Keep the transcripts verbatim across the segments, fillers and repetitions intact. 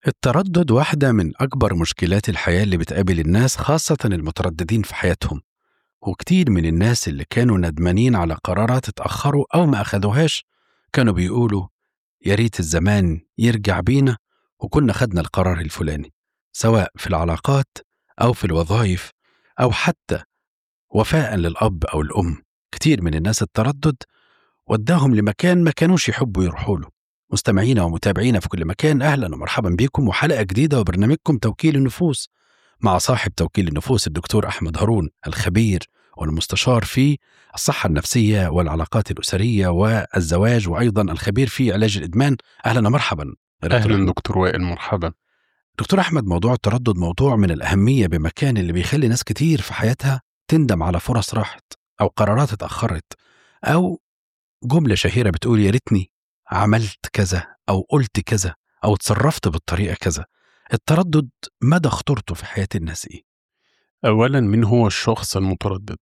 التردد واحدة من أكبر مشكلات الحياة اللي بتقابل الناس، خاصة المترددين في حياتهم. وكتير من الناس اللي كانوا ندمانين على قرارات اتأخروا أو ما أخدوهاش كانوا بيقولوا يا ريت الزمان يرجع بينا وكنا خدنا القرار الفلاني، سواء في العلاقات أو في الوظائف أو حتى وفاء للأب أو الأم. كتير من الناس التردد وداهم لمكان ما كانوش يحبوا يروحوا له. مستمعينا ومتابعينا في كل مكان، أهلا ومرحبا بكم وحلقة جديدة وبرنامجكم توكيل النفوس مع صاحب توكيل النفوس الدكتور أحمد هارون، الخبير والمستشار في الصحة النفسية والعلاقات الأسرية والزواج، وأيضا الخبير في علاج الإدمان. أهلا ومرحبا دكتور أهلا أحمد. دكتور وائل، مرحبا دكتور أحمد، موضوع التردد موضوع من الأهمية بمكان، اللي بيخلي ناس كتير في حياتها تندم على فرص راحت أو قرارات اتأخرت أو جملة شهيرة بتقول يا ريتني عملت كذا أو قلت كذا أو تصرفت بالطريقة كذا. التردد مدى خطورته في حياة الناس إيه؟ أولا، من هو الشخص المتردد؟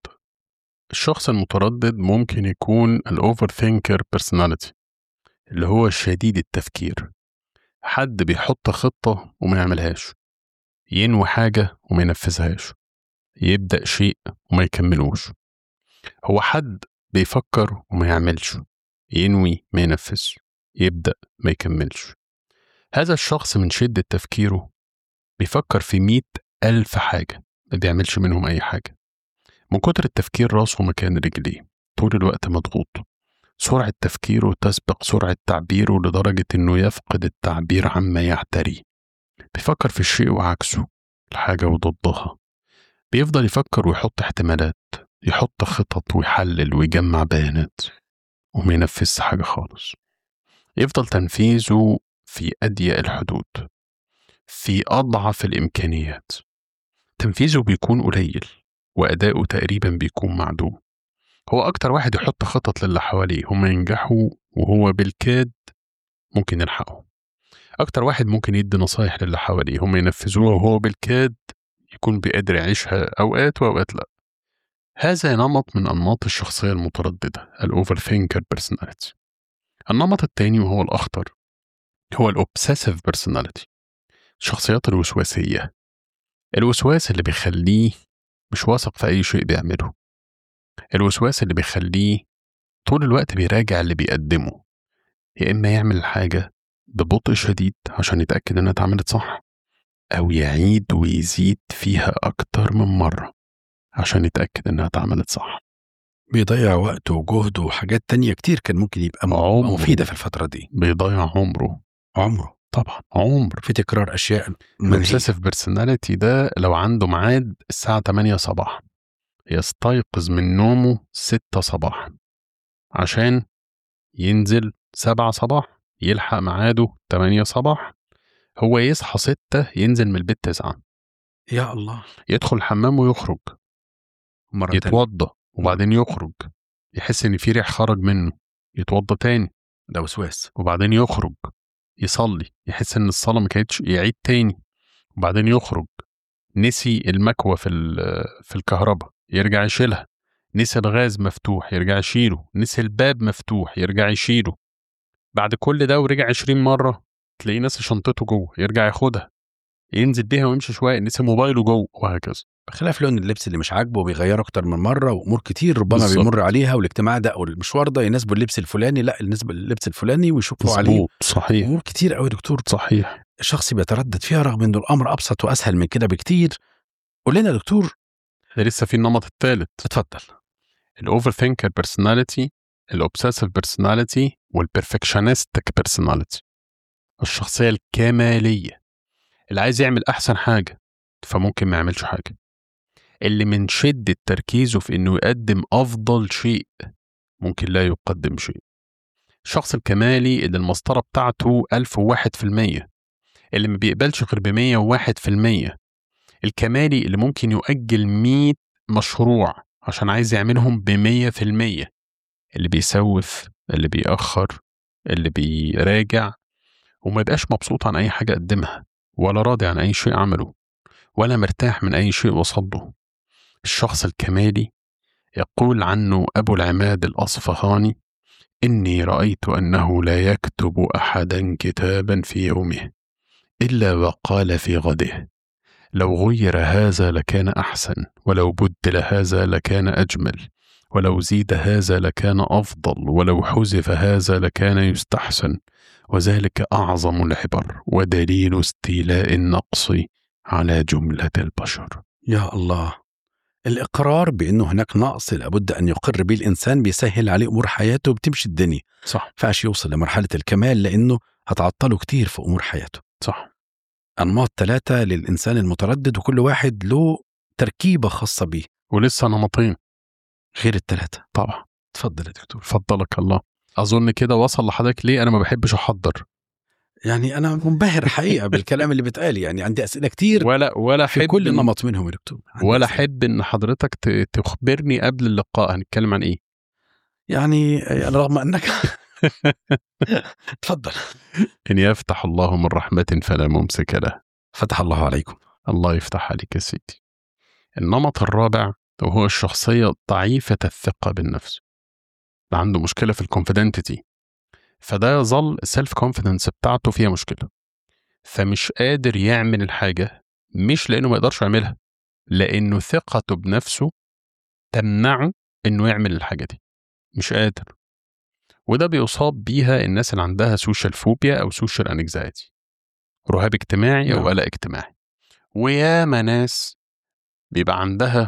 الشخص المتردد ممكن يكون الأوفر ثينكر بيرسوناليتي، اللي هو شديد التفكير. حد بيحط خطة وما يعملهاش، ينوي حاجة وما ينفذهاش، يبدأ شيء وما يكملوش. هو حد بيفكر وما يعملش، ينوي ما ينفذ، يبدأ ما يكملش. هذا الشخص من شدة تفكيره بيفكر في مئة ألف حاجة، ما بيعملش منهم أي حاجة. من كتر التفكير راسه مكان رجليه، طول الوقت مضغوط. سرعة تفكيره تسبق سرعة تعبيره لدرجة إنه يفقد التعبير عما يعتريه. بيفكر في الشيء وعكسه، الحاجة وضدها. بيفضل يفكر ويحط احتمالات، يحط خطط ويحلل ويجمع بيانات، وما ينفذش حاجة خالص. يفضل تنفيذه في أضيق الحدود، في أضعف الإمكانيات. تنفيذه بيكون قليل وأداؤه تقريبا بيكون معدوم. هو أكتر واحد يحط خطط للي حواليه هم ينجحوا، وهو بالكاد ممكن يلحقهم. أكتر واحد ممكن يدي نصايح للي حواليه هم ينفذوها، وهو بالكاد يكون بيقدر يعيشها أوقات وأوقات لأ. هذا نمط من أنماط الشخصية المترددة، الأوفر ثينكر بيرسوناليتي. النمط الثاني وهو الأخطر هو الأوبسيسيف بيرسوناليتي، الشخصيات الوسواسية. الوسواس اللي بيخليه مش واثق في أي شيء بيعمله. الوسواس اللي بيخليه طول الوقت بيراجع اللي بيقدمه، يا إما يعمل الحاجة ببطء شديد عشان يتأكد إنها اتعملت صح، أو يعيد ويزيد فيها أكتر من مرة عشان يتأكد إنها اتعملت صح. بيضيع وقت وجهد وحاجات تانية كتير كان ممكن يبقى م- مفيدة في الفترة دي. بيضيع عمره عمره طبعا، عمر في تكرار أشياء منهية. الأوبسيسيف بيرسوناليتي ده لو عنده ميعاد الساعة تمانية صباحا، يستيقظ من نومه ستة صباحا عشان ينزل سبعة صباح، يلحق ميعاده تمانية صباح. هو يصحى ستة، ينزل من البيت تسعة. يا الله. يدخل الحمام ويخرج مرة يتوضى وبعدين يخرج، يحس ان في ريح خرج منه، يتوضى تاني، ده وسواس. وبعدين يخرج يصلي، يحس ان الصلاة ما كانتش، يعيد تاني وبعدين يخرج. نسي المكوى في في الكهرباء، يرجع يشيلها. نسي الغاز مفتوح، يرجع يشيله. نسي الباب مفتوح، يرجع يشيله. بعد كل ده ورجع عشرين مرة، تلاقيه نسي شنطته جوه، يرجع ياخدها ينزل بيها ويمشي شوية. نسي موبايله جوه، وهكذا. بخلاف لون اللبس اللي مش عاجبه بيغيره اكتر من مره، وامور كتير ربما بالزبط. بيمر عليها، والاجتماع ده او المشوار ده يناسبه اللبس الفلاني، لا يناسبه اللبس الفلاني، ويشوفوا عليه. صحيح. امور كتير قوي دكتور. صحيح. الشخص بيتردد فيها رغم انه الامر ابسط واسهل من كده بكتير. قول لنا دكتور. ده لسه في النمط الثالث. اتفضل. الاوفر ثينكر بيرسوناليتي، الاوبسيسيف بيرسوناليتي، والبرفكشنستك بيرسوناليتي، الشخصية الكمالية اللي عايز يعمل احسن حاجة فممكن ما يعملش حاجة، اللي من شدة تركيزه في انه يقدم افضل شيء ممكن لا يقدم شيء. الشخص الكمالي اللي المسطرة بتاعته ألف وواحد في المية، اللي ما بيقبلش غير بمية وواحد في المية. الكمالي اللي ممكن يؤجل مية مشروع عشان عايز يعملهم بمية في المية. اللي بيسوف، اللي بيأخر، اللي بيراجع، وما يبقاش مبسوط عن أي حاجة قدمها، ولا راضي عن أي شيء عمله، ولا مرتاح من أي شيء وصله. الشخص الكمالي يقول عنه أبو العماد الأصفهاني: إني رأيت أنه لا يكتب أحدا كتابا في يومه إلا وقال في غده لو غير هذا لكان أحسن، ولو بدل هذا لكان أجمل، ولو زيد هذا لكان أفضل، ولو حذف هذا لكان يستحسن، وذلك أعظم العبر ودليل استيلاء النقص على جملة البشر. يا الله، الإقرار بأنه هناك نقص لابد أن يقر به الإنسان بيسهل عليه أمور حياته وبتمشي الدنيا. صح. فاش يوصل لمرحلة الكمال لأنه هتعطله كتير في أمور حياته. صح. أنماط ثلاثة للإنسان المتردد، وكل واحد له تركيبة خاصة به، ولسه نمطين غير الثلاثة. طبعا. تفضل يا دكتور. فضلك الله. أظن كده وصل لحضرتك ليه أنا ما بحبش أحضر. يعني أنا منبهر حقيقة بالكلام اللي بتقالي، يعني عندي أسئلة كتير ولا ولا في كل نمط منهم يا دكتور. ولا حب إن حضرتك تخبرني قبل اللقاء هنتكلم عن إيه. يعني رغم أنك تفضل. إن يفتح الله من رحمة فلا ممسك له. فتح الله عليكم. الله يفتح عليك يا سيدي. النمط الرابع وهو الشخصية ضعيفة الثقة بالنفس، عنده مشكلة في الكونفيدنتي، فده يظل السيلف كونفيدنس بتاعته فيها مشكلة، فمش قادر يعمل الحاجة، مش لأنه ما يقدرش يعملها، لأنه ثقته بنفسه تمنعه إنه يعمل الحاجة دي، مش قادر. وده بيصاب بيها الناس اللي عندها سوشيال فوبيا أو سوشيال أنكزايتي، رهاب اجتماعي أو قلق اجتماعي. وياما ناس بيبقى عندها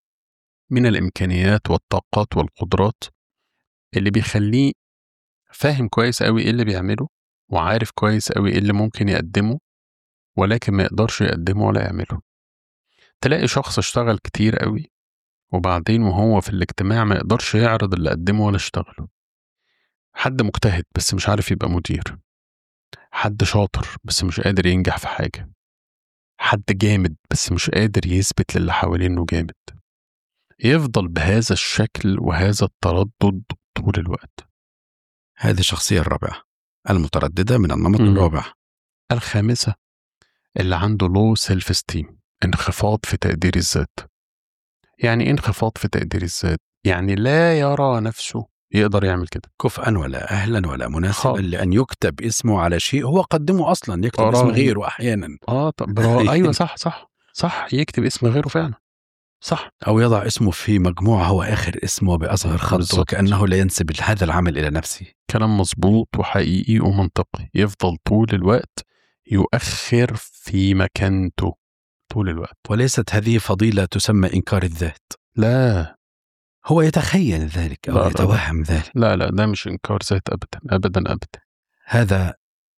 من الإمكانيات والطاقات والقدرات اللي بيخليه فاهم كويس قوي إيه اللي بيعمله، وعارف كويس قوي إيه اللي ممكن يقدمه، ولكن ما يقدرش يقدمه ولا يعمله. تلاقي شخص اشتغل كتير قوي وبعدين وهو في الاجتماع ما يقدرش يعرض اللي قدمه ولا اشتغله. حد مجتهد بس مش عارف يبقى مدير، حد شاطر بس مش قادر ينجح في حاجة، حد جامد بس مش قادر يثبت للي حواليه انه جامد. يفضل بهذا الشكل وهذا التردد طول الوقت. هذه الشخصية الرابعة المترددة من النمط م- الرابع. الخامسة اللي عنده low self esteem، انخفاض في تقدير الذات. يعني انخفاض في تقدير الذات يعني لا يرى نفسه يقدر يعمل كده، كفءا ولا أهلا ولا مناسبا لأن يكتب اسمه على شيء هو قدمه أصلا، يكتب اسم غيره أحيانا. آه طب أيوة صح صح صح يكتب اسم غيره فعلا صح، أو يضع اسمه في مجموعة هو آخر اسمه بأصغر خط وكأنه لا ينسب هذا العمل إلى نفسه. كلام مظبوط وحقيقي ومنطقي. يفضل طول الوقت يؤخر في مكانته طول الوقت. وليست هذه فضيلة تسمى إنكار الذات، لا، هو يتخيل ذلك أو لا يتوهم لا. ذلك. لا لا ده مش إنكار ذات أبدا أبدا أبدا، هذا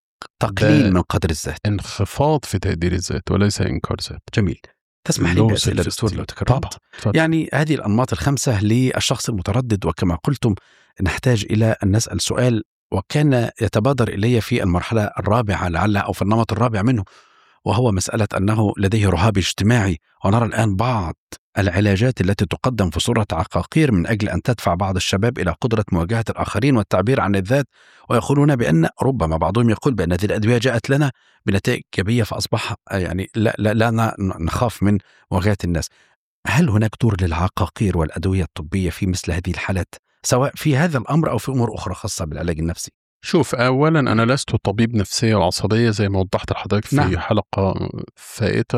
تقليل من قدر الذات، انخفاض في تقدير الذات وليس إنكار ذات. جميل. تسمح لي بأسئلة دكتور لو تكرمت؟ يعني هذه الأنماط الخمسة للشخص المتردد، وكما قلتم نحتاج إلى أن نسأل سؤال، وكان يتبادر إلي في المرحلة الرابعة لعل أو في النمط الرابع منه، وهو مسألة أنه لديه رهاب اجتماعي. ونرى الآن بعض العلاجات التي تقدم في صورة عقاقير من أجل أن تدفع بعض الشباب إلى قدرة مواجهة الآخرين والتعبير عن الذات، ويقولون بأن ربما بعضهم يقول بأن هذه الأدوية جاءت لنا بنتائج إيجابية فأصبح يعني لا, لا, لا نخاف من مواجهة الناس. هل هناك دور للعقاقير والأدوية الطبية في مثل هذه الحالات، سواء في هذا الأمر أو في أمور أخرى خاصة بالعلاج النفسي؟ شوف، أولا أنا لست طبيب نفسية وعصبية زي ما وضحت لحضرتك في نعم. حلقة فائتة،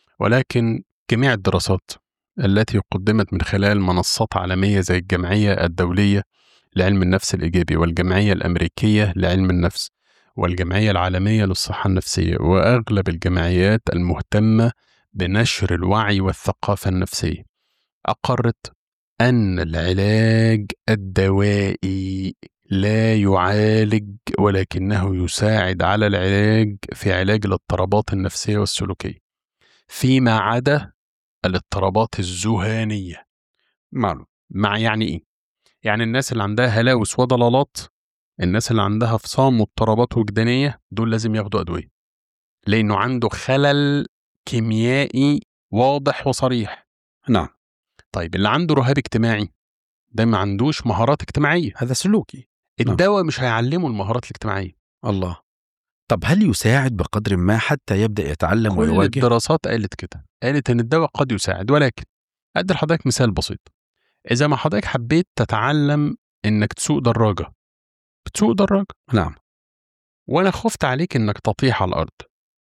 ولكن جميع الدراسات التي قدمت من خلال منصات عالمية زي الجمعية الدولية لعلم النفس الإيجابي والجمعية الأمريكية لعلم النفس والجمعية العالمية للصحة النفسية وأغلب الجمعيات المهتمة بنشر الوعي والثقافة النفسية أقرت أن العلاج الدوائي لا يعالج ولكنه يساعد على العلاج في علاج الاضطرابات النفسية والسلوكية فيما عدا الاضطرابات الذهانية. معلوم مع يعني إيه؟ يعني الناس اللي عندها هلاوس وضلالات، الناس اللي عندها فصام واضطرابات وجدانية، دول لازم ياخدوا أدوية لأنه عنده خلل كيميائي واضح وصريح. نعم. طيب اللي عنده رهاب اجتماعي ده ما عندوش مهارات اجتماعية، هذا سلوكي. الدواء نعم. مش هيعلمه المهارات الاجتماعية. الله. طب هل يساعد بقدر ما حتى يبدأ يتعلم كل ويواجه؟ كل الدراسات قالت كده، قالت ان الدواء قد يساعد، ولكن أدي لحضرتك مثال بسيط. إذا ما حضرتك حبيت تتعلم انك تسوق دراجة، بتسوق دراجة نعم، وانا خفت عليك انك تطيح على الارض،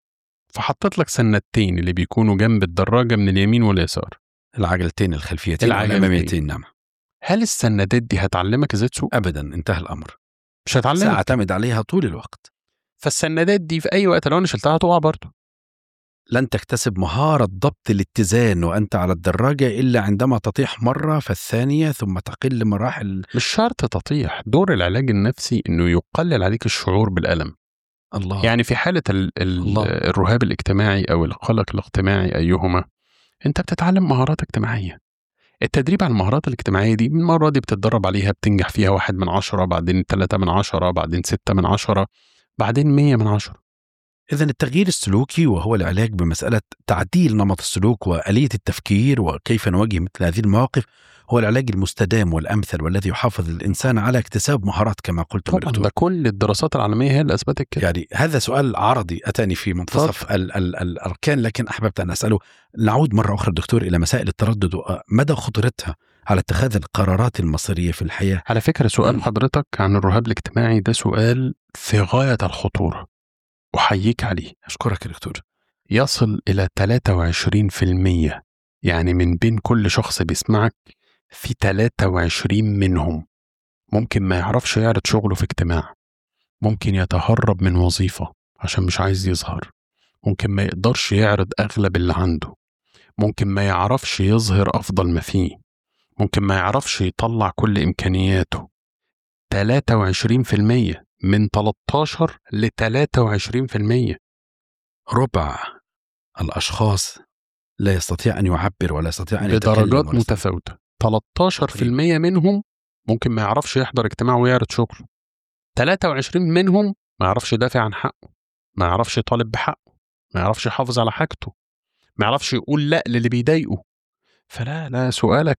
فحطت لك سنتين اللي بيكونوا جنب الدراجة من اليمين واليسار، العجلتين الخلفيتين العجلتين. والأماميتين. نعم. هل السندات دي هتعلمك ازاي تسوق؟ أبدا، انتهى الأمر. مش هتعلمك. سأعتمد عليها طول الوقت. فالسندات دي في أي وقت لو أنا شلتها هتقع برضه. لن تكتسب مهارة ضبط الاتزان وأنت على الدراجة إلا عندما تطيح مرة فالثانية ثم تقل مراحل. مش شرط تطيح، دور العلاج النفسي إنه يقلل عليك الشعور بالألم. الله. يعني في حالة ال ال الله. الرهاب الاجتماعي أو القلق الاجتماعي أيهما، أنت بتتعلم مهارات اجتماعية. التدريب على المهارات الاجتماعية دي من مرة دي بتتدرب عليها، بتنجح فيها واحد من عشرة، بعدين ثلاثة من عشرة، بعدين ستة من عشرة، بعدين مية من عشرة. إذن التغيير السلوكي وهو العلاج بمسألة تعديل نمط السلوك وآلية التفكير وكيف نواجه مثل هذه المواقف هو العلاج المستدام والأمثل والذي يحافظ الإنسان على اكتساب مهارات كما قلت. طبعا ده كل الدراسات العالمية هي اللي أثبتت كده. يعني هذا سؤال عرضي أتاني في منتصف ال ال الأركان، لكن أحببت أن أسأله. نعود مرة أخرى دكتور إلى مسائل التردد ومدى خطورتها على اتخاذ القرارات المصيرية في الحياة. على فكرة سؤال حضرتك عن الرهاب الاجتماعي ده سؤال في غاية الخطورة، أحييك عليه. أشكرك يا دكتور. يصل إلى ثلاثة وعشرين بالمية، يعني من بين كل شخص بيسمعك في ثلاثة وعشرين منهم ممكن ما يعرفش يعرض شغله في اجتماع، ممكن يتهرب من وظيفة عشان مش عايز يظهر، ممكن ما يقدرش يعرض أغلب اللي عنده، ممكن ما يعرفش يظهر أفضل ما فيه، ممكن ما يعرفش يطلع كل إمكانياته. ثلاثة وعشرين بالمية من ثلاثة عشر ل ثلاثة وعشرين بالمية. ربع الأشخاص لا يستطيع أن يعبر ولا يستطيع أن يتكلم بدرجات متفاوتة. ثلاثة عشر بالمية منهم ممكن ما يعرفش يحضر اجتماع ويعرض شغله. ثلاثة وعشرين منهم ما يعرفش يدافع عن حقه، ما يعرفش يطالب بحقه، ما يعرفش يحافظ على حاجته، ما يعرفش يقول لا للي بيضايقه. فلا لا سؤالك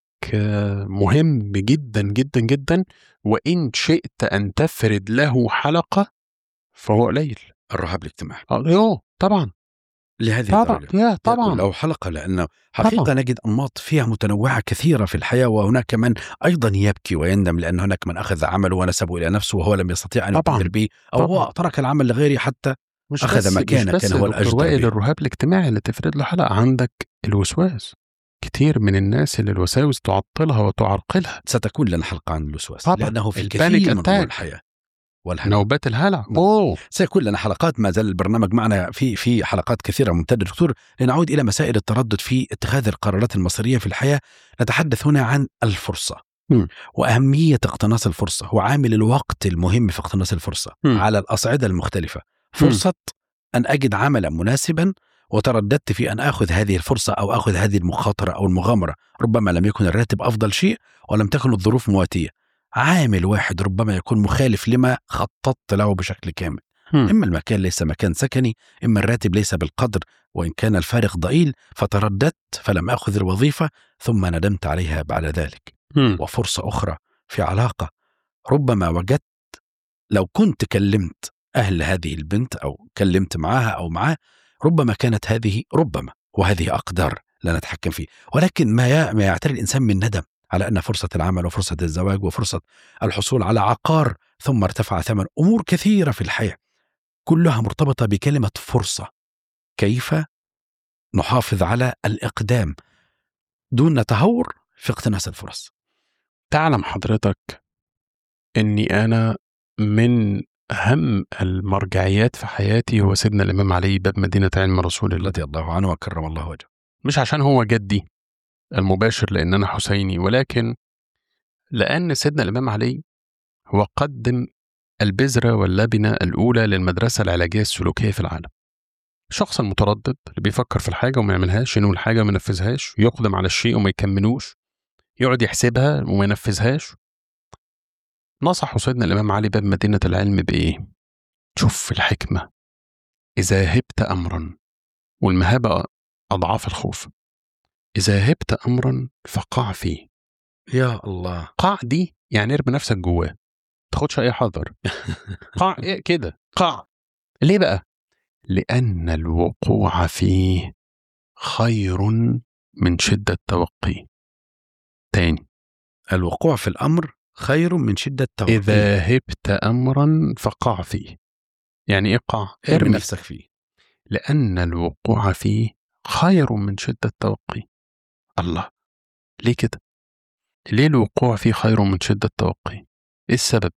مهم جدا جدا جدا، وإن شئت أن تفرد له حلقة فهو قليل. الرهاب الاجتماعي اه طبعا لهذه طبعا الدرجة. يا طبعا لو حلقة، لأنه حقيقة طبعا. نجد أنماط فيها متنوعة كثيرة في الحياة، وهناك من أيضا يبكي ويندم لأن هناك من أخذ عمله ونسبه إلى نفسه وهو لم يستطيع أن يقدر به، أو طبعاً. هو ترك العمل لغيره حتى مش أخذ مكانه كان هو الأجدر به. الرهاب الاجتماعي اللي تفرد له حلقة عندك الوسواس. كتير من الناس اللي الوساوس تعطلها وتعرقلها. ستكون لنا حلقة عن الوسواس طبعاً. لأنه في كثير من الحياة والهلع. نوبات الهلع. أوه. سيكون لنا حلقات، ما زال البرنامج معنا في في حلقات كثيرة ممتدة دكتور. لنعود إلى مسائل التردد في اتخاذ القرارات المصيرية في الحياة. نتحدث هنا عن الفرصة م. وأهمية اقتناص الفرصة وعامل الوقت المهم في اقتناص الفرصة م. على الأصعدة المختلفة. فرصة م. أن أجد عملا مناسبا وترددت في أن أخذ هذه الفرصة أو أخذ هذه المخاطرة أو المغامرة، ربما لم يكن الراتب أفضل شيء ولم تكن الظروف مواتية. عامل واحد ربما يكون مخالف لما خططت له بشكل كامل. هم. إما المكان ليس مكان سكني، إما الراتب ليس بالقدر وإن كان الفارق ضئيل، فترددت فلم أخذ الوظيفة ثم ندمت عليها بعد ذلك. هم. وفرصة أخرى في علاقة ربما وجدت لو كنت كلمت أهل هذه البنت أو كلمت معها أو معاه ربما كانت هذه ربما وهذه أقدار لا نتحكم فيه، ولكن ما ما يعتري الإنسان من ندم على أن فرصة العمل وفرصة الزواج وفرصة الحصول على عقار ثم ارتفع ثمن أمور كثيرة في الحياة كلها مرتبطة بكلمة فرصة. كيف نحافظ على الإقدام دون تهور في اقتناص الفرص؟ تعلم حضرتك أني أنا من أهم المرجعيات في حياتي هو سيدنا الإمام علي باب مدينة علم رسول الله رضي الله عنه وكرم الله وجهه. مش عشان هو جدي المباشر لأن أنا حسيني، ولكن لأن سيدنا الإمام علي هو قدم البذرة واللبنة الأولى للمدرسة العلاجية السلوكية في العالم. الشخص المتردد اللي بيفكر في الحاجة وما يعملهاش، ينوي الحاجة وما ينفذهاش، يقدم على الشيء وما يكملوش، يقعد يحسبها وما ينفذهاش. نصح سيدنا الإمام علي باب مدينة العلم بإيه؟ شوف الحكمة. إذا هبت أمرا، والمهابة أضعاف الخوف، إذا هبت أمرا فقع فيه. يا الله. قع دي يعني ارمي نفسك جواه، تاخدش أي حذر. قع إيه كده؟ قع. ليه بقى؟ لأن الوقوع فيه خير من شدة توقيه. تاني، الوقوع في الأمر خير من شدة توقيه. إذا هبت أمرا فقع فيه، يعني إيه قع؟ ارمي نفسك فيه. لأن الوقوع فيه خير من شدة التوقي. الله، ليه كده؟ ليه الوقوع فيه خير من شدة التوقي؟ إيه السبب؟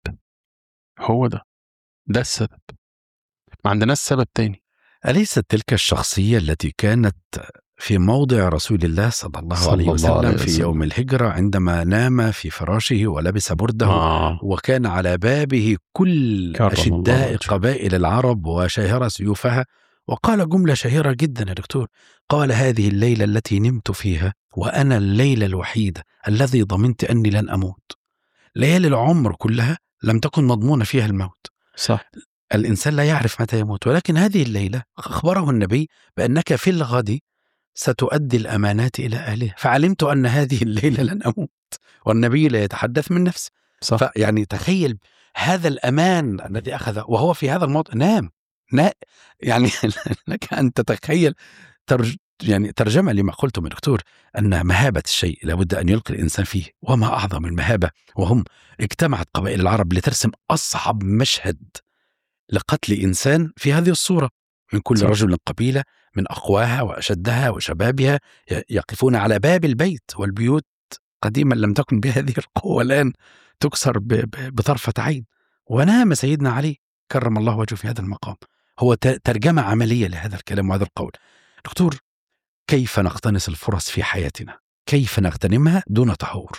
هو ده ده السبب، ما عندناش سبب تاني. أليست تلك الشخصية التي كانت في موضع رسول الله صلى الله صلى عليه الله عليه وسلم في وسلم. يوم الهجرة عندما نام في فراشه ولبس برده آه. وكان على بابه كل كرم الله أشداء وجهه. قبائل العرب وشاهرة سيوفها، وقال جملة شهيرة جدا يا دكتور، قال: هذه الليلة التي نمت فيها وأنا الليلة الوحيدة الذي ضمنت أني لن أموت. ليالي العمر كلها لم تكن مضمونة فيها الموت. صح. الإنسان لا يعرف متى يموت، ولكن هذه الليلة أخبره النبي بأنك في الغد ستؤدي الأمانات إلى أهلها، فعلمت أن هذه الليلة لن أموت. والنبي لا يتحدث من نفسه. صح. فيعني تخيل هذا الأمان الذي أخذه وهو في هذا الموضع نام. نا يعني لك أن تتخيل ترج يعني ترجمة لما قلته من دكتور، أن مهابة الشيء لابد أن يلقي الإنسان فيه، وما أعظم المهابة وهم اجتمعت قبائل العرب لترسم أصعب مشهد لقتل إنسان في هذه الصورة، من كل صح. رجل قبيلة من أقواها وأشدها وشبابها يقفون على باب البيت، والبيوت قديما لم تكن بهذه القوة، الآن تكسر بطرفة عين. ونام سيدنا علي كرم الله وجهه في هذا المقام. هو ترجمة عملية لهذا الكلام وهذا القول. دكتور، كيف نقتنص الفرص في حياتنا؟ كيف نغتنمها دون تهور؟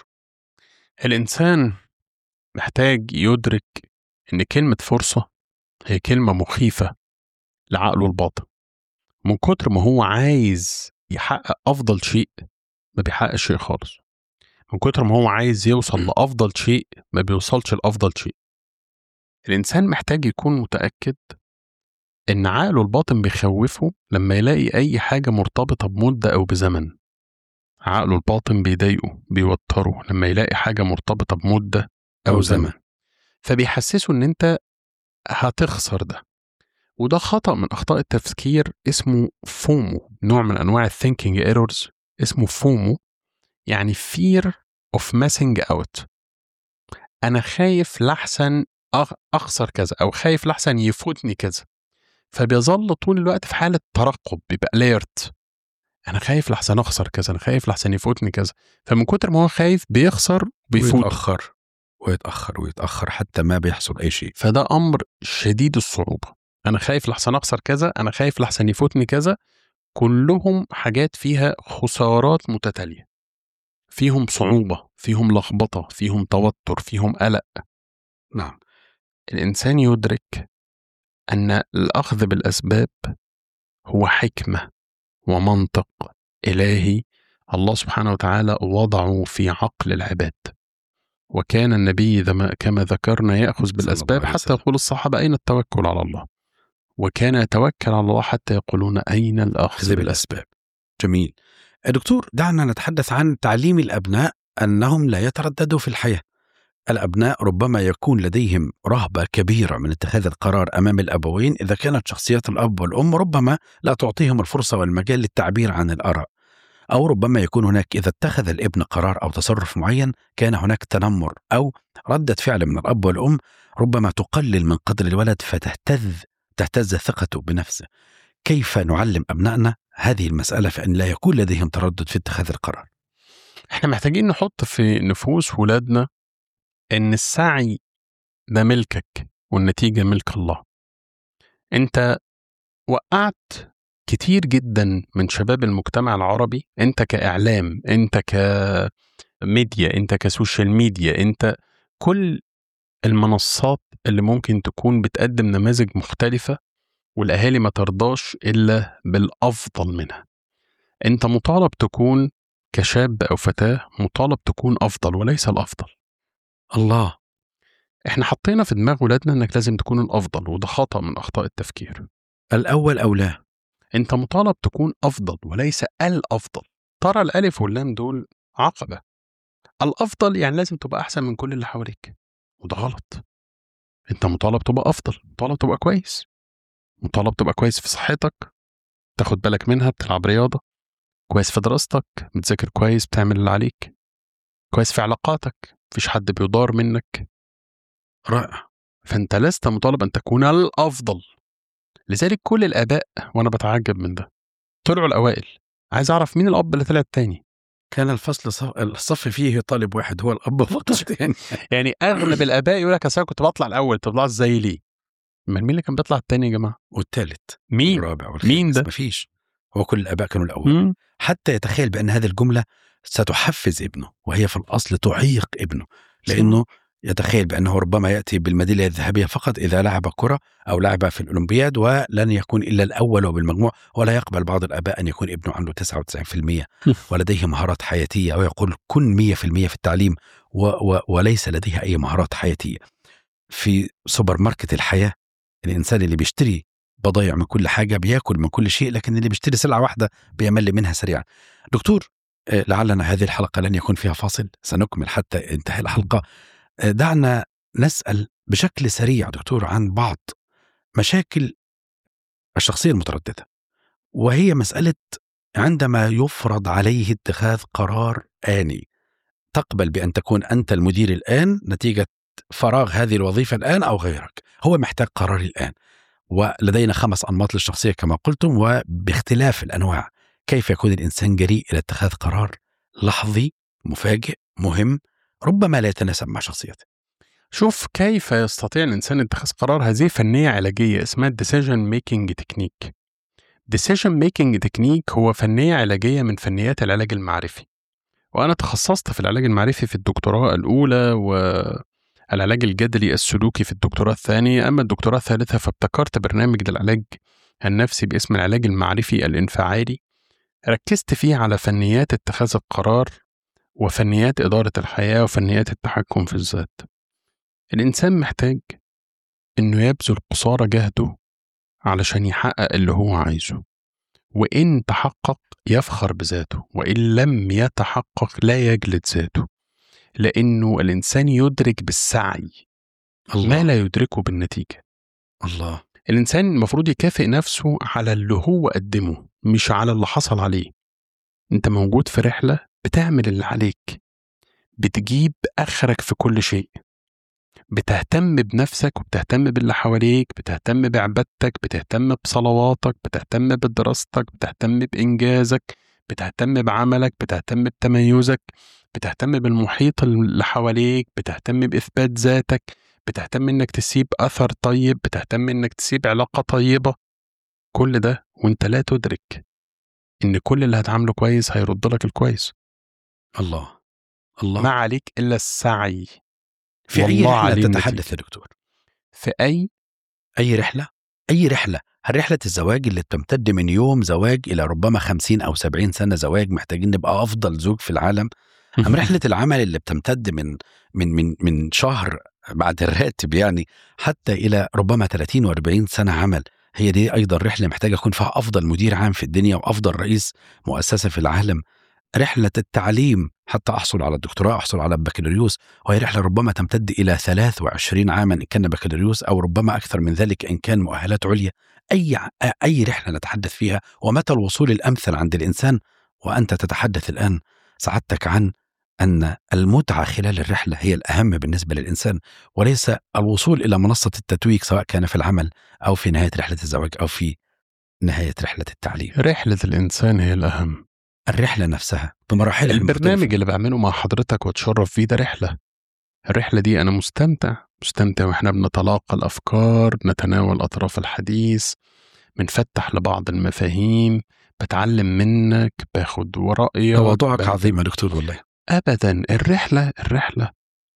الإنسان محتاج يدرك إن كلمة فرصة هي كلمة مخيفة لعقله الباطن. من كتر ما هو عايز يحقق أفضل شيء ما بيحقق شيء خالص. من كتر ما هو عايز يوصل لأفضل شيء ما بيوصلش لأفضل شيء. الإنسان محتاج يكون متأكد إن عقله الباطن بيخوفه لما يلاقي أي حاجة مرتبطة بمدة أو بزمن. عقله الباطن بيضايقه بيوتره لما يلاقي حاجة مرتبطة بمدة أو, أو زمن. زمن فبيحسسه إن أنت هتخسر ده. وده خطأ من أخطاء التفكير اسمه فومو، نوع من أنواع الثينكينج ايرورز اسمه فومو، يعني fear of missing out. أنا خايف لحسن أخسر كذا، أو خايف لحسن يفوتني كذا، فبيظل طول الوقت في حالة ترقب، بيبقى alert. أنا خايف لحسن أخسر كذا، أنا خايف لحسن يفوتني كذا، فمن كتر ما هو خايف بيخسر بيفوت، ويتأخر ويتأخر ويتأخر حتى ما بيحصل أي شيء. فده أمر شديد الصعوبة. أنا خايف لحسن أخسر كذا، أنا خايف لحسن يفوتني كذا، كلهم حاجات فيها خسارات متتالية، فيهم صعوبة، فيهم لخبطة، فيهم توتر، فيهم قلق. نعم. الإنسان يدرك أن الأخذ بالأسباب هو حكمة ومنطق إلهي الله سبحانه وتعالى وضعه في عقل العباد. وكان النبي كما ذكرنا يأخذ بالأسباب حتى يقول الصحابة أين التوكل على الله، وكان يتوكل على الله حتى يقولون أين الأخذ بالأسباب. جميل. دكتور، دعنا نتحدث عن تعليم الأبناء أنهم لا يترددوا في الحياة. الأبناء ربما يكون لديهم رهبة كبيرة من اتخاذ القرار أمام الأبوين إذا كانت شخصيات الأب والأم ربما لا تعطيهم الفرصة والمجال للتعبير عن الآراء، أو ربما يكون هناك إذا اتخذ الابن قرار أو تصرف معين كان هناك تنمر أو ردة فعل من الأب والأم ربما تقلل من قدر الولد فتهتز تهتز ثقته بنفسه. كيف نعلم أبنائنا هذه المسألة فإن لا يكون لديهم تردد في اتخاذ القرار؟ احنا محتاجين نحط في نفوس ولادنا ان السعي ده ملكك والنتيجة ملك الله. انت وقعت كتير جدا من شباب المجتمع العربي، انت كإعلام، انت كميديا، انت كسوشيال ميديا، انت كل المنصات اللي ممكن تكون بتقدم نماذج مختلفة والأهالي ما ترضاش إلا بالأفضل منها. انت مطالب تكون كشاب أو فتاة مطالب تكون أفضل وليس الأفضل. الله. احنا حطينا في دماغ ولادنا انك لازم تكون الأفضل، وده خطأ من أخطاء التفكير. الأول أو لا، انت مطالب تكون أفضل وليس الأفضل. ترى الألف واللام دول عقبة. الأفضل يعني لازم تبقى أحسن من كل اللي حواليك، وده غلط. انت مطالب تبقى أفضل، مطالب تبقى كويس، مطالب تبقى كويس في صحتك، تاخد بالك منها، بتلعب رياضة، كويس في دراستك، بتذاكر كويس، بتعمل اللي عليك، كويس في علاقاتك، مفيش حد بيضار منك. رائع. فانت لست مطالب ان تكون الافضل، لذلك كل الآباء، وأنا بتعجب من ده، طلعوا الأوائل. عايز أعرف مين الأب اللي طلع التاني. كان الفصل صف... الصف فيه طالب واحد هو الأب فقط يعني. يعني أغلب الآباء يقول لك أصل أنا كنت بطلع الأول، تطلع إزاي ليه؟ من مين اللي كان بيطلع التاني يا جماعة؟ والثالث مين؟ والرابع والخامس. مين ده؟ مفيش. هو كل الآباء كانوا الأول. مم. حتى يتخيل بأن هذه الجملة ستحفز ابنه، وهي في الأصل تعيق ابنه، لأنه يتخيل بأنه ربما يأتي بالميدالية الذهبية فقط إذا لعب كرة أو لعب في الأولمبياد، ولن يكون إلا الأول وبالمجموع. ولا يقبل بعض الآباء أن يكون ابنه عنده تسعة وتسعين بالمئة ولديه مهارات حياتية، أو يقول كن مية بالمئة في التعليم و و وليس لديه أي مهارات حياتية. في سوبر ماركت الحياة، الإنسان اللي بيشتري بضايع من كل حاجة بيأكل من كل شيء، لكن اللي بيشتري سلعة واحدة بيمل منها سريعا. دكتور، لعلنا هذه الحلقة لن يكون فيها فاصل، سنكمل حتى انتهى الحلقة. دعنا نسأل بشكل سريع دكتور عن بعض مشاكل الشخصية المترددة، وهي مسألة عندما يفرض عليه اتخاذ قرار آني. تقبل بأن تكون أنت المدير الآن نتيجة فراغ هذه الوظيفة الآن أو غيرك، هو محتاج قرار الآن. ولدينا خمس أنماط للشخصية كما قلتم، وباختلاف الأنواع كيف يكون الإنسان جريء إلى اتخاذ قرار لحظي مفاجئ مهم ربما لا يتناسب مع شخصيته. شوف كيف يستطيع الإنسان اتخاذ قرار. هذه فنية علاجية اسمها decision making technique. decision making technique هو فنية علاجية من فنيات العلاج المعرفي، وأنا تخصصت في العلاج المعرفي في الدكتوراه الأولى، والعلاج الجدلي السلوكي في الدكتوراه الثانية. أما الدكتوراه الثالثة فابتكرت برنامج للعلاج النفسي باسم العلاج المعرفي الانفعالي، ركزت فيه على فنيات اتخاذ القرار وفنيات إدارة الحياة وفنيات التحكم في الذات. الإنسان محتاج إنه يبذل قصارى جهده علشان يحقق اللي هو عايزه، وإن تحقق يفخر بذاته، وإن لم يتحقق لا يجلد ذاته، لأنه الإنسان يدرك بالسعي الله. ما لا يدركه بالنتيجة. الله. الإنسان المفروض يكافئ نفسه على اللي هو قدمه، مش على اللي حصل عليه. أنت موجود في رحلة بتعمل اللي عليك، بتجيب آخرك في كل شيء، بتهتم بنفسك وبتهتم باللي حواليك، بتهتم بعبادتك، بتهتم بصلواتك، بتهتم بدراستك، بتهتم بإنجازك، بتهتم بعملك، بتهتم بتميزك، بتهتم بالمحيط اللي حواليك، بتهتم بإثبات ذاتك، بتهتم إنك تسيب أثر طيب، بتهتم إنك تسيب علاقة طيبة. كل ده وإنت لا تدرك إن كل اللي هتعمله كويس هيرد لك الكويس. الله الله. ما عليك إلا السعي. في أي رحلة تتحدث يا دكتور؟ في أي أي رحلة؟ أي رحلة؟ هل رحلة الزواج اللي بتمتد من يوم زواج إلى ربما خمسين أو سبعين سنة زواج محتاجين نبقى أفضل زوج في العالم؟ أم رحلة العمل اللي بتمتد من من من من شهر بعد الراتب يعني حتى إلى ربما ثلاثين وأربعين سنة عمل؟ هي دي أيضا رحلة محتاجة أكون فيها أفضل مدير عام في الدنيا وأفضل رئيس مؤسسة في العالم. رحلة التعليم حتى أحصل على الدكتوراه، أحصل على البكالوريوس، وهي رحلة ربما تمتد إلى ثلاث وعشرين عاما إن كان بكالوريوس، أو ربما أكثر من ذلك إن كان مؤهلات عليا. أي أي رحلة نتحدث فيها، ومتى الوصول الأمثل عند الإنسان؟ وأنت تتحدث الآن سعادتك عن أن المتعة خلال الرحلة هي الأهم بالنسبة للإنسان، وليس الوصول إلى منصة التتويج سواء كان في العمل أو في نهاية رحلة الزواج أو في نهاية رحلة التعليم. رحلة الإنسان هي الأهم، الرحلة نفسها بمراحلها. البرنامج اللي بعمله مع حضرتك وتشرف فيه ده رحلة. الرحلة دي أنا مستمتع مستمتع وإحنا بنتلاقى الأفكار، نتناول أطراف الحديث، بنفتح لبعض المفاهيم، بتعلم منك، باخد ورأيك. تواضعك عظيم يا دكتور والله. أبدا. الرحلة الرحلة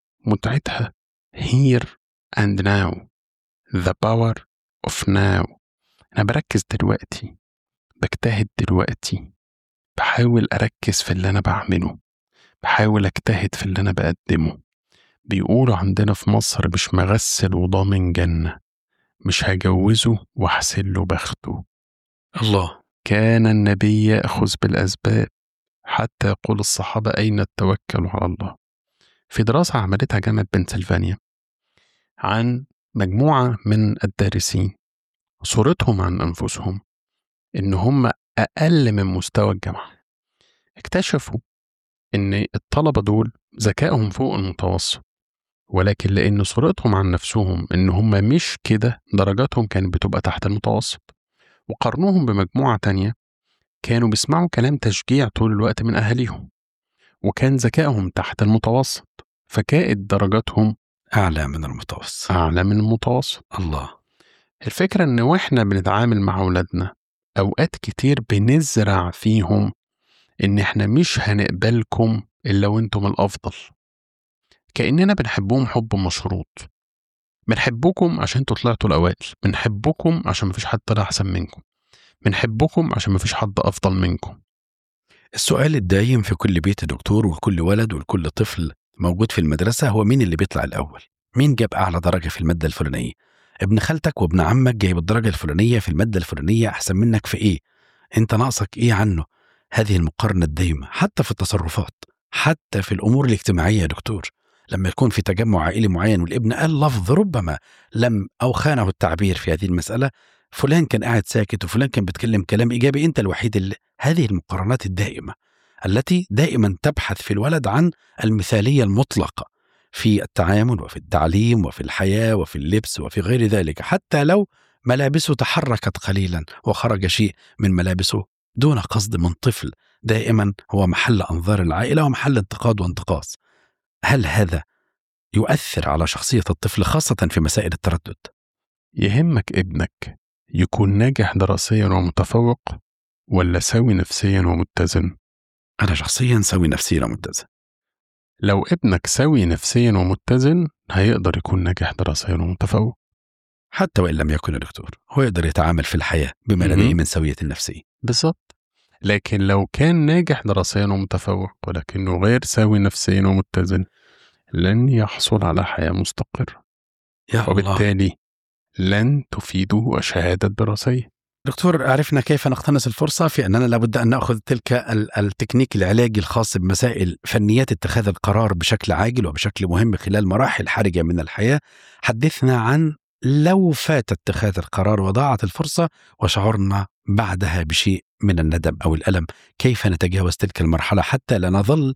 متعتها here and now, the power of now. أنا بركز دلوقتي، بجتهد دلوقتي، بحاول أركز في اللي أنا بعمله، بحاول أجتهد في اللي أنا بقدمه. بيقولوا عندنا في مصر مش مغسل وضامن جنة، مش هجوزه واحسله بخته. الله. كان النبي يأخذ بالأسباب حتى يقول الصحابة أين التوكل على الله. في دراسة عملتها جامعة بنسلفانيا عن مجموعة من الدارسين، صورتهم عن أنفسهم إن هم أقل من مستوى الجامعة، اكتشفوا إن الطلبة دول ذكائهم فوق المتوسط، ولكن لأن صورتهم عن نفسهم إن هم مش كده، درجاتهم كانت بتبقى تحت المتوسط. وقارنوهم بمجموعة تانية كانوا بيسمعوا كلام تشجيع طول الوقت من أهاليهم، وكان ذكائهم تحت المتوسط، فكانت درجاتهم أعلى من المتوسط. أعلى من المتوسط. الله. الفكرة إن وإحنا بنتعامل مع أولادنا أوقات كتير بنزرع فيهم إن إحنا مش هنقبلكم إلا وإنتم الأفضل، كأننا بنحبهم حب مشروط. بنحبكم عشان انتوا طلعتوا الأوائل، بنحبكم عشان مفيش حد طلع أحسن منكم، بنحبكم عشان مفيش حد أفضل منكم. السؤال الدايم في كل بيت دكتور وكل ولد وكل طفل موجود في المدرسة هو مين اللي بيطلع الأول؟ مين جاب أعلى درجة في المادة الفلانية؟ ابن خالتك وابن عمك جايب الدرجة الفلانية في المادة الفلانية أحسن منك في إيه؟ أنت ناقصك إيه عنه؟ هذه المقارنة الدايمة حتى في التصرفات، حتى في الأمور الاجتماعية يا دكتور. لما يكون في تجمع عائلي معين والابن قال لفظ ربما لم أو خانه التعبير في هذه المسألة، فلان كان قاعد ساكت وفلان كان بيتكلم كلام إيجابي، أنت الوحيد اللي... هذه المقارنات الدائمة التي دائما تبحث في الولد عن المثالية المطلقة في التعامل وفي التعليم وفي الحياة وفي اللبس وفي غير ذلك، حتى لو ملابسه تحركت قليلا وخرج شيء من ملابسه دون قصد من طفل، دائما هو محل أنظار العائلة ومحل انتقاد وانتقاص. هل هذا يؤثر على شخصية الطفل خاصة في مسائل التردد؟ يهمك ابنك يكون ناجح دراسيا ومتفوق ولا سوي نفسيا ومتزن؟ أنا شخصيا سوي نفسيا ومتزن. لو ابنك سوي نفسيا ومتزن هيقدر يكون ناجح دراسيا ومتفوق حتى وإن لم يكن يا دكتور، هو يقدر يتعامل في الحياة بما لديه من سوية النفسية. بالضبط. لكن لو كان ناجح دراسيا ومتفوق ولكنه غير سوي نفسيا ومتزن لن يحصل على حياة مستقرة، وبالتالي لن تفيده الشهادة الدراسية. دكتور، عرفنا كيف نقتنص الفرصة في أننا لابد أن نأخذ تلك التكنيك العلاجي الخاص بمسائل فنيات اتخاذ القرار بشكل عاجل وبشكل مهم خلال مراحل حرجة من الحياة. حدثنا عن لو فات اتخاذ القرار وضاعت الفرصة وشعرنا بعدها بشيء من الندم أو الألم، كيف نتجاوز تلك المرحلة حتى لا نظل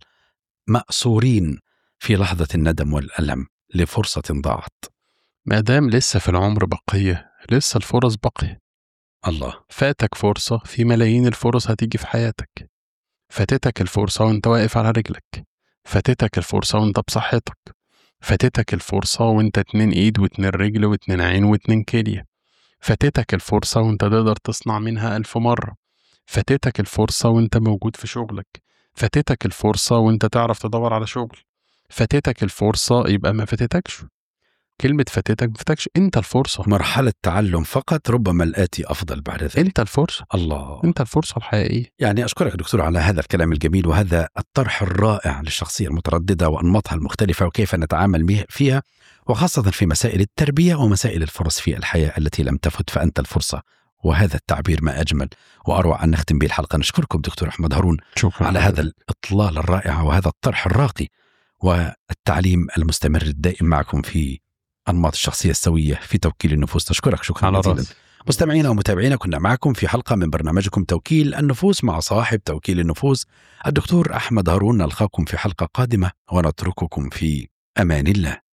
مأسورين في لحظة الندم والألم لفرصة ضاعت؟ ما دام لسه في العمر بقية، لسه الفرص بقية. الله. فاتك فرصة في ملايين الفرص هتيجي في حياتك. فاتتك الفرصة وانت واقف على رجلك، فاتتك الفرصة وانت بصحتك، فاتتك الفرصة وانت اتنين ايد واتنين رجل واتنين عين واتنين كلية، فاتتك الفرصة وانت تقدر تصنع منها ألف مرة، فاتتك الفرصة وانت موجود في شغلك، فاتتك الفرصة وانت تعرف تدور على شغل، فاتتك الفرصة يبقى ما فاتتكش. كلمة فاتتك ما فاتكش، انت الفرصة. مرحلة تعلم فقط، ربما الآتي أفضل بعد ذلك. انت الفرصة. الله. انت الفرصة الحقيقية. يعني أشكرك دكتور على هذا الكلام الجميل وهذا الطرح الرائع للشخصية المترددة وأنماطها المختلفة وكيف نتعامل فيها، وخاصة في مسائل التربية ومسائل الفرص في الحياة التي لم تفت، فأنت الفرصة. وهذا التعبير ما أجمل وأروع أن نختم به الحلقة. نشكركم دكتور أحمد هارون شكرا على هذا الإطلال الرائع وهذا الطرح الراقي والتعليم المستمر الدائم معكم في أنماط الشخصية السوية في توكيل النفوس. تشكرك شكرا جزيلا. مستمعينا ومتابعينا، كنا معكم في حلقة من برنامجكم توكيل النفوس مع صاحب توكيل النفوس الدكتور أحمد هارون. نلقاكم في حلقة قادمة ونترككم في أمان الله.